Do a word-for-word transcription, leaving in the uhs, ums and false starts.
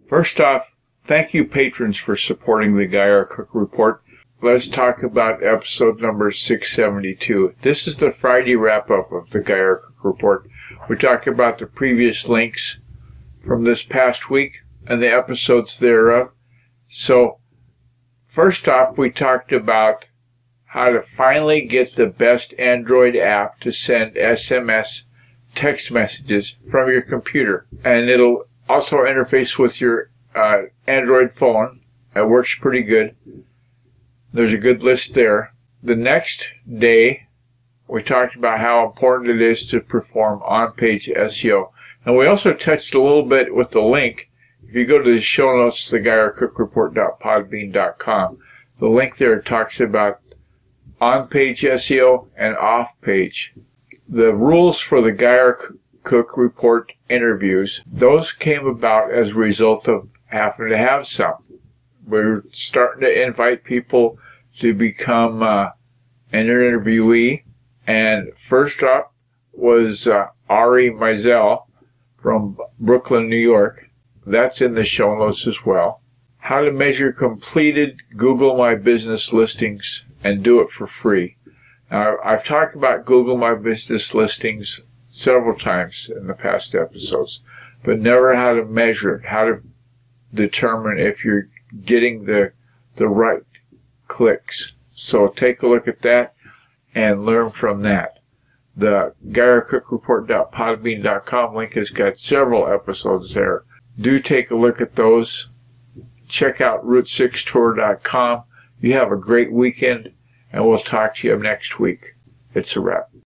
First off, thank you patrons for supporting the Guy R. Cook Report. Let's talk about episode number six seventy-two. This is the Friday wrap-up of the Guy R. Cook Report. We talk about the previous links from this past week and the episodes thereof. So, first off, we talked about how to finally get the best Android app to send S M S text messages from your computer. And it'll also interface with your uh, Android phone. It works pretty good. There's a good list there. The next day, we talked about how important it is to perform on-page S E O. And we also touched a little bit with the link. If you go to the show notes, the guy r cook report dot podbean dot com, the link there talks about on-page S E O and off-page. The rules for the Guy R. Cook Report interviews, those came about as a result of having to have some. We're starting to invite people to become uh, an interviewee. And first up was uh, Ari Mizell from Brooklyn, New York. That's in the show notes as well. How to measure completed Google My Business listings and do it for free. Now, I've talked about Google My Business listings several times in the past episodes, but never how to measure it, how to determine if you're getting the the right clicks. So take a look at that and learn from that. The guy r cook report dot podbean dot com link has got several episodes there. Do take a look at those. Check out route six tour dot com. You have a great weekend, and we'll talk to you next week. It's a wrap.